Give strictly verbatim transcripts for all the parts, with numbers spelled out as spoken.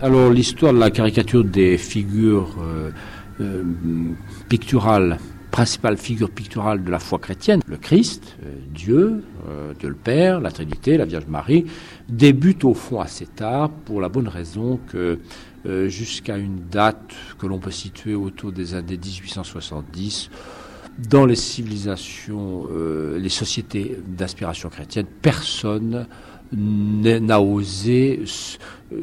Alors l'histoire de la caricature des figures euh, euh, picturales, principale figure picturale de la foi chrétienne, le Christ, euh, Dieu, euh, Dieu le Père, la Trinité, la Vierge Marie, débute au fond assez tard pour la bonne raison que euh, jusqu'à une date que l'on peut situer autour des années dix-huit cent soixante-dix, dans les civilisations, euh, les sociétés d'inspiration chrétienne, personne n'a osé euh,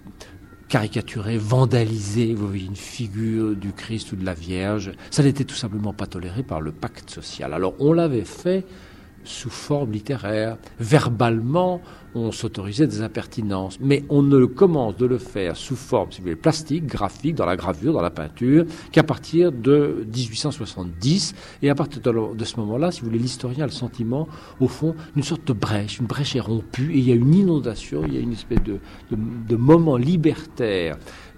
caricaturer, vandaliser, vous voyez, une figure du Christ ou de la Vierge. Ça n'était tout simplement pas toléré par le pacte social. Alors on l'avait fait sous forme littéraire. Verbalement, on s'autorisait des impertinences, mais on ne commence de le faire sous forme, si vous voulez, plastique, graphique, dans la gravure, dans la peinture, qu'à partir de dix-huit cent soixante-dix. Et à partir de ce moment-là, si vous voulez, l'historien a le sentiment, au fond, d'une sorte de brèche. Une brèche est rompue et il y a une inondation, il y a une espèce de, de, de moment libertaire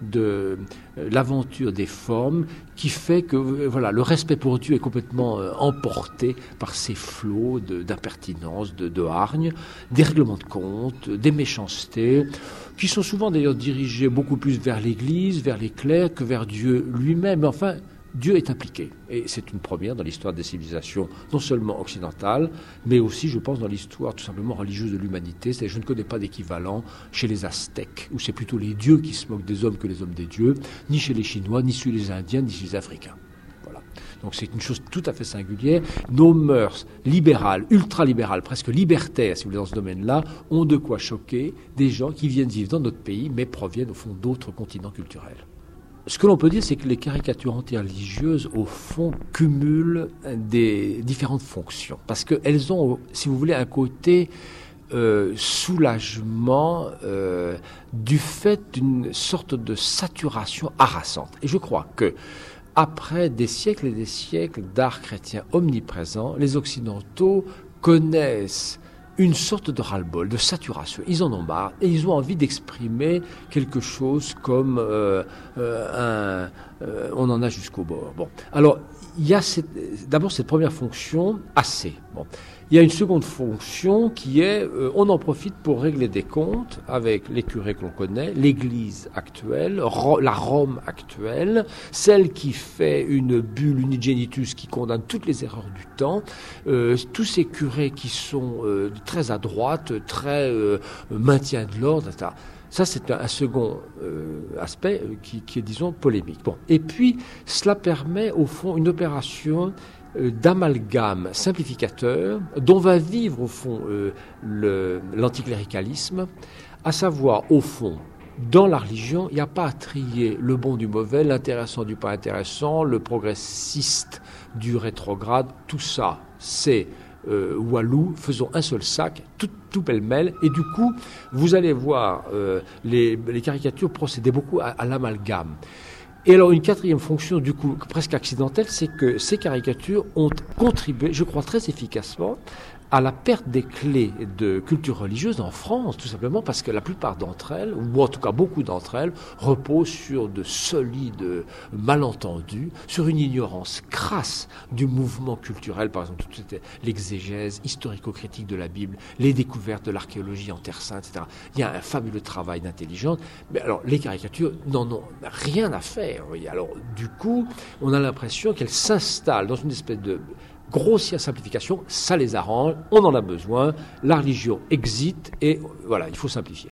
de euh, l'aventure des formes qui fait que euh, voilà, le respect pour Dieu est complètement euh, emporté par ces flots de, d'impertinence, de, de hargne, des règlements de compte, des méchancetés, qui sont souvent d'ailleurs dirigés beaucoup plus vers l'Église, vers les clercs que vers Dieu lui-même. Mais enfin, Dieu est impliqué. Et c'est une première dans l'histoire des civilisations, non seulement occidentales, mais aussi, je pense, dans l'histoire tout simplement religieuse de l'humanité. C'est-à-dire, je ne connais pas d'équivalent chez les Aztèques, où c'est plutôt les dieux qui se moquent des hommes que les hommes des dieux, ni chez les Chinois, ni chez les Indiens, ni chez les Africains. Voilà. Donc c'est une chose tout à fait singulière. Nos mœurs libérales, ultralibérales, presque libertaires, si vous voulez, dans ce domaine-là, ont de quoi choquer des gens qui viennent vivre dans notre pays, mais proviennent au fond d'autres continents culturels. Ce que l'on peut dire, c'est que les caricatures antireligieuses, au fond, cumulent des différentes fonctions. Parce qu'elles ont, si vous voulez, un côté euh, soulagement euh, du fait d'une sorte de saturation harassante. Et je crois que, après des siècles et des siècles d'art chrétien omniprésent, les Occidentaux connaissent une sorte de ras-le-bol, de saturation. Ils en ont marre et ils ont envie d'exprimer quelque chose comme euh, euh, un... Euh, on en a jusqu'au bord. Bon. Alors, il y a cette, d'abord cette première fonction, assez. Bon. Il y a une seconde fonction qui est, euh, on en profite pour régler des comptes avec les curés que l'on connaît, l'Église actuelle, Ro- la Rome actuelle, celle qui fait une bulle unigenitus qui condamne toutes les erreurs du temps, euh, tous ces curés qui sont euh, très à droite, très euh, maintien de l'ordre, et cetera. Ça, c'est un, un second euh, aspect euh, qui, qui est, disons, polémique. Bon. Et puis, cela permet, au fond, une opération euh, d'amalgame simplificateur dont va vivre, au fond, euh, le, l'anticléricalisme, à savoir, au fond, dans la religion, il n'y a pas à trier le bon du mauvais, l'intéressant du pas intéressant, le progressiste du rétrograde. Tout ça, c'est Euh, Walou, faisons un seul sac, tout, tout pêle-mêle, et du coup, vous allez voir, euh, les, les caricatures procédaient beaucoup à, à l'amalgame. Et alors, une quatrième fonction, du coup, presque accidentelle, c'est que ces caricatures ont contribué, je crois très efficacement, à la perte des clés de culture religieuse en France, tout simplement parce que la plupart d'entre elles, ou en tout cas beaucoup d'entre elles, reposent sur de solides malentendus, sur une ignorance crasse du mouvement culturel, par exemple, toute cette, l'exégèse historico-critique de la Bible, les découvertes de l'archéologie en Terre Sainte, et cetera. Il y a un fabuleux travail d'intelligence, mais alors les caricatures n'en ont rien à faire. Vous voyez. Alors du coup, on a l'impression qu'elles s'installent dans une espèce de grossière simplification, ça les arrange, on en a besoin, la religion existe et voilà, il faut simplifier.